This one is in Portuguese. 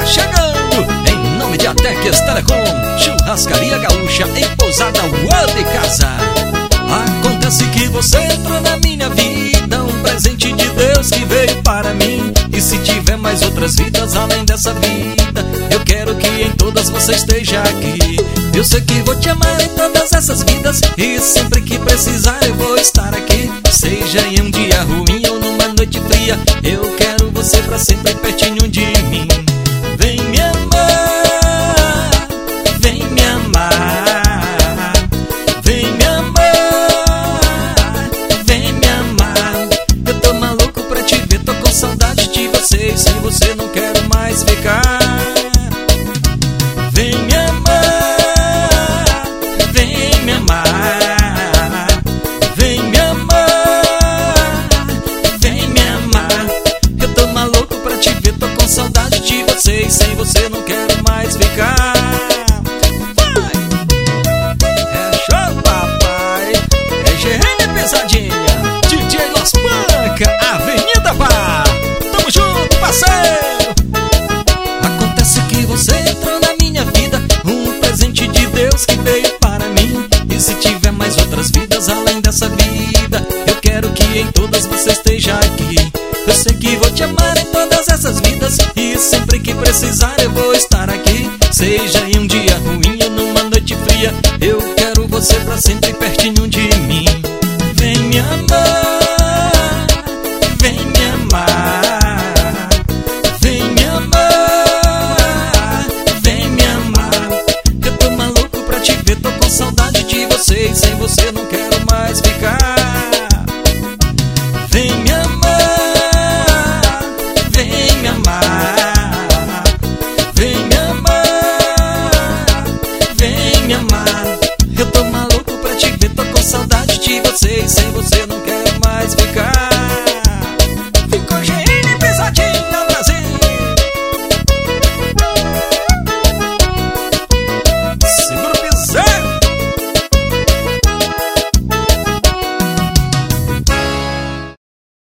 Tá chegando em nome de Ateques Telecom, Churrascaria Gaúcha em Pousada Web Casa. Acontece que você entrou na minha vida, um presente de Deus que veio para mim. E se tiver mais outras vidas além dessa vida, eu quero que em todas você esteja aqui. Eu sei que vou te amar em todas essas vidas, e sempre que precisar eu vou estar aqui. Seja em um dia ruim ou numa noite fria, eu quero você pra sempre pertinho de mim. Vem me amar, vem me amar, vem me amar, vem me amar. Eu tô maluco pra te ver, tô com saudade de você, e sem você não quero mais ficar. Vem me amar, vem me amar, vem me amar, vem me amar. Eu tô maluco pra te ver, tô com saudade de você, e sem você não quero mais ficar. Vai! É show, papai, é GN Pesadinha, DJ Los Panca, Avenida Bar. Tamo junto, parceiro! Acontece que você entrou na minha vida, um presente de Deus que veio para mim. E se tiver mais outras vidas além dessa vida, eu quero que em todas você esteja aqui. Eu sei que vou te amar em todas essas vidas, e sempre que precisar eu vou estar aqui. Seja em um dia ruim ou numa noite fria, eu quero você pra sempre